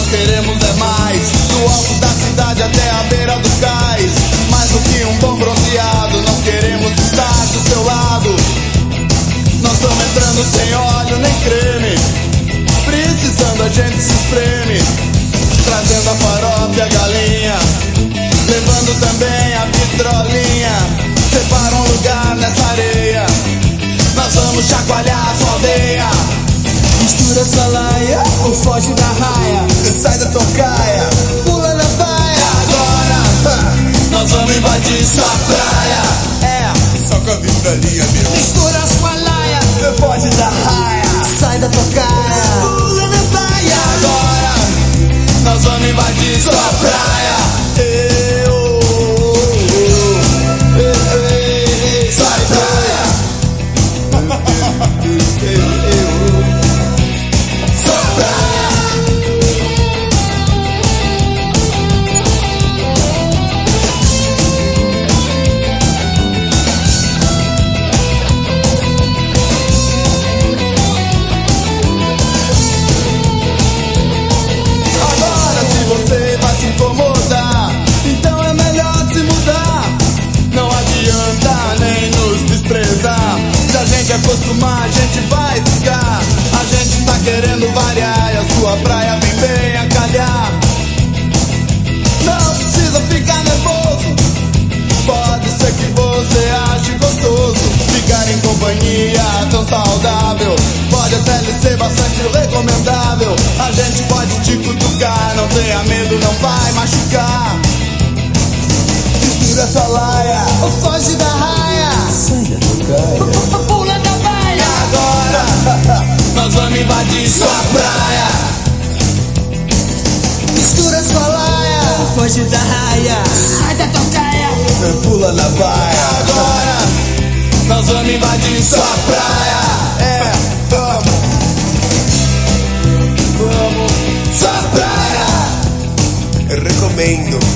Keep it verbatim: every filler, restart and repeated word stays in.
queremos é mais. Do alto da cidade até a beira do cais. Mais do que um bom bronzeado, não queremos estar do seu lado. Nós estamos entrando sem óleo nem creme. Precisando a gente se espreme. Trazendo a farofa e a galinha, levando também a vitrolinha. Separa um lugar nessa areia, nós vamos chacoalhar a sua aldeia. Mistura sua laia, ou foge da raia. Sai da tocaia, pula na baia. Agora, nós vamos invadir sua praia. É, só com a vitrolinha, meu. Mistura sua laia, foge da raia. Sai da tocaia, pula na baia. Agora, nós vamos invadir sua praia. Eu, eu, eu, sai praia. Eu, eu, sua praia. Acostumar, a gente vai ficar. A gente tá querendo variar e a sua praia vem bem a calhar. Não precisa ficar nervoso, pode ser que você ache gostoso. Ficar em companhia tão saudável pode até lhe ser bastante recomendável. A gente pode te cutucar, não tenha medo, não vai machucar. Mistura sua laia, ou foge da raia. Sai da tocaia, pula da baia. Agora, nós vamos invadir sua praia. Mistura sua laia, ou foge da raia. Sai da tocaia, pula na baia. Agora, nós vamos invadir sua praia. É, vamos, vamos, sua praia. Eu recomendo.